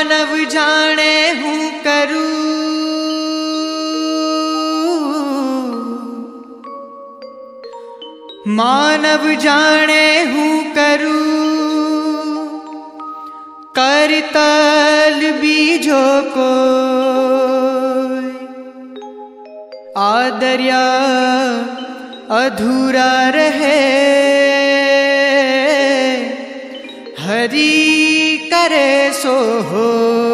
मानव जाने हूँ करूँ, मानव जाने हूँ करूँ, करतल बीजो को आदर्या अधूरा रहे, हरि करे सो हो।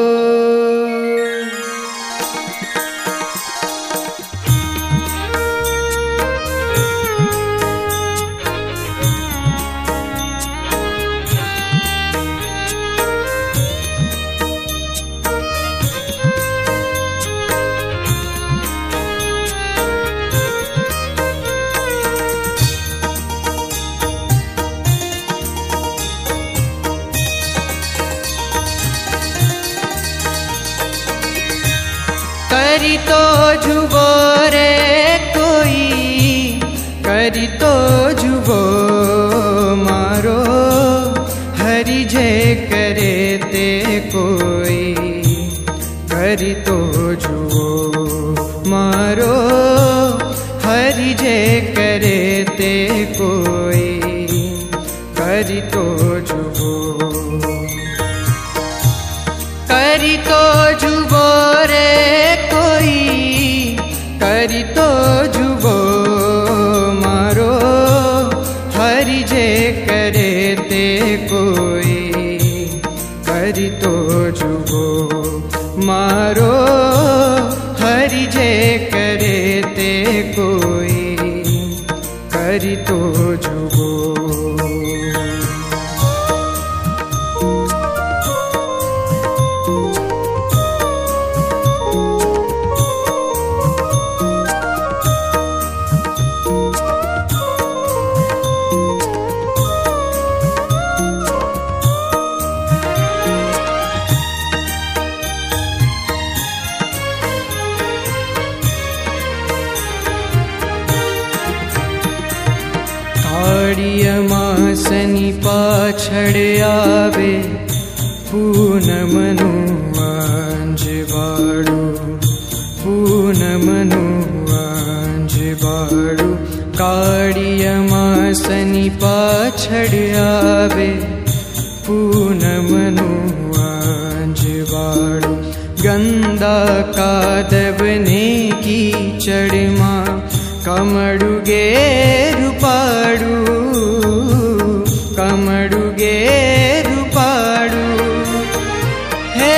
करी तो जुबो रे कोई, करी तो जुबो मारो, हरि जे करे ते कोई, करी तो जुबो मारो, हरि जे करे ते कोई, करी तो जुबो, करी तो जुबो रे कोई, करी तो जुबो मारो, हरि जे करे ते कोई, करी तो जुबो मारो, हरि जे करे ते कोई, करी तो जुबो। मासनी पाछड़ आवे पूनमनु आंजवाड़ू, पूनमनु आंजवाड़ू, काड़िया मासनी पाछड़ आवे पूनमनु आंजवाड़ू, गंदा कादवने की चढ़मा कमड़ुगे रूपाड़ू, कमड़ुगे रूपाड़ू, हे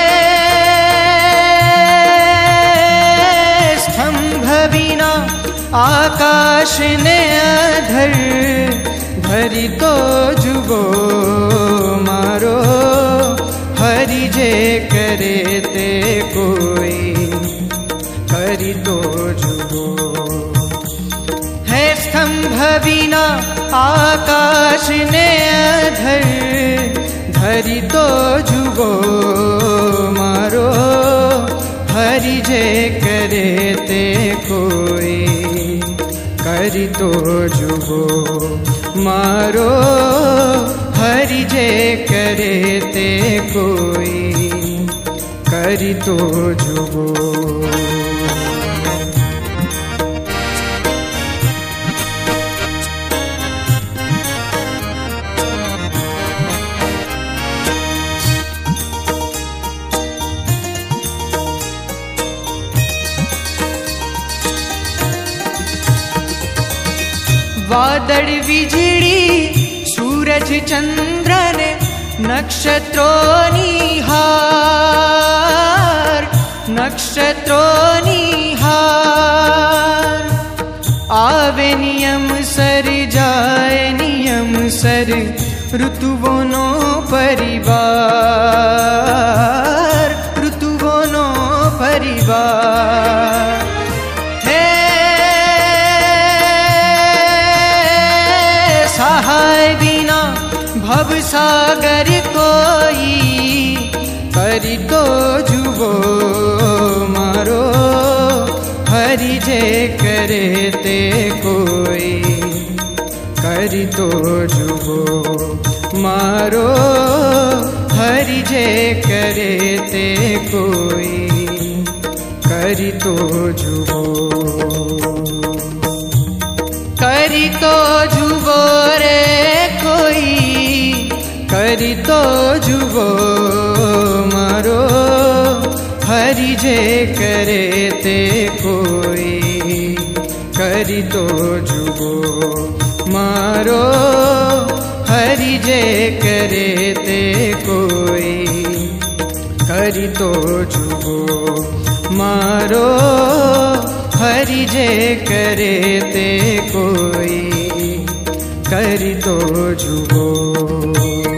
स्तंभ बिना आकाश ने अधर, धरी तो जुबो मारो, हरि जे करे ते कोई, करी तो जुबो, है स्तंभ बिना आकाश ने अधर, धरी तो जुबो मारो, हरि जे करे ते कोई, करी तो जुबो मारो, हरि जे करे ते कोई, करी तो जुबो। वादड़ वीजड़ी सूरज चंद्र ने नक्षत्रों निहार, नक्षत्रों निहार, आवे नियम सर जाए नियम सर, ऋतुओं नो परिवार, ऋतुओं नो परिवार, सहाय बिना भव सागर कोई, करी तो जुबो मारो, हरि जे करे ते कोई, करी तो जुबो मारो, हरि जे करे ते कोई करी तो जुगो रे कोई करी तो जुगो मारो हरि जे करे ते कोई करी तो जुगो मारो हरि जे करे ते कोई करी तो जुगो मारो हरि जे करे ते कोई करी तो जुगो।